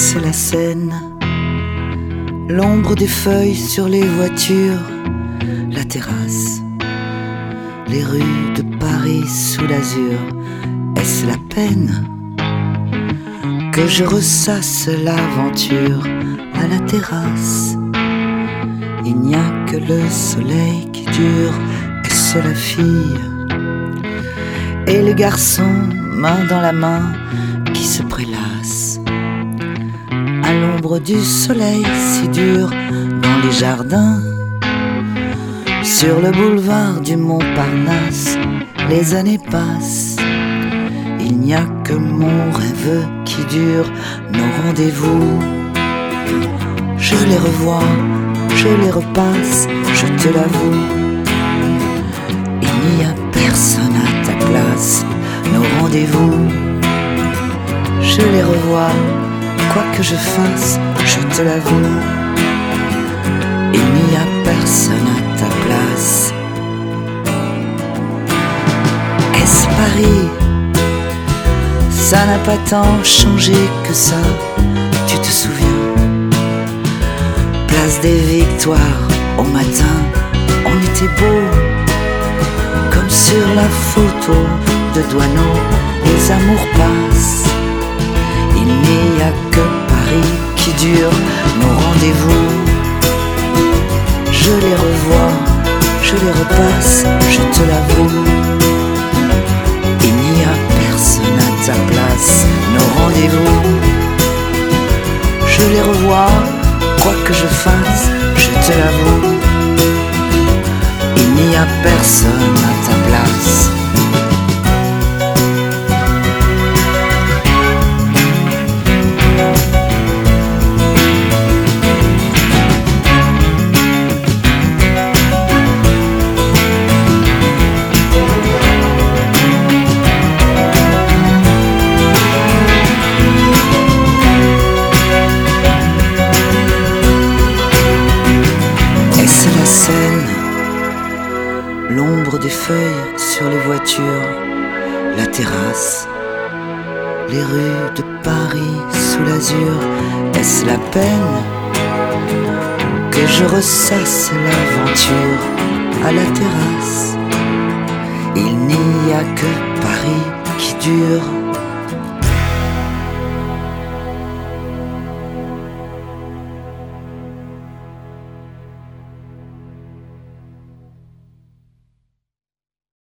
Est-ce la Seine, l'ombre des feuilles sur les voitures, la terrasse, les rues de Paris sous l'azur? Est-ce la peine que je ressasse l'aventure à la terrasse? Il n'y a que le soleil qui dure, est-ce la fille et les garçons, main dans la main, qui se prélassent à l'ombre du soleil si dur dans les jardins? Sur le boulevard du Montparnasse, les années passent. Il n'y a que mon rêve qui dure, nos rendez-vous. Je les revois, je les repasse, je te l'avoue. Il n'y a personne à ta place, nos rendez-vous. Je les revois, quoi que je fasse, je te l'avoue. Il n'y a personne à ta place. Est-ce Paris? Ça n'a pas tant changé que ça, tu te souviens? Place des Victoires, au matin, on était beau, comme sur la photo de Douaneau, les amours passent. Il n'y a que Paris qui dure, nos rendez-vous. Je les revois, je les repasse, je te l'avoue. Il n'y a personne à ta place, nos rendez-vous. Je les revois, quoi que je fasse, je te l'avoue. Il n'y a personne à ta place. L'ombre des feuilles sur les voitures, la terrasse, les rues de Paris sous l'azur. Est-ce la peine que je ressasse l'aventure à la terrasse? Il n'y a que Paris qui dure,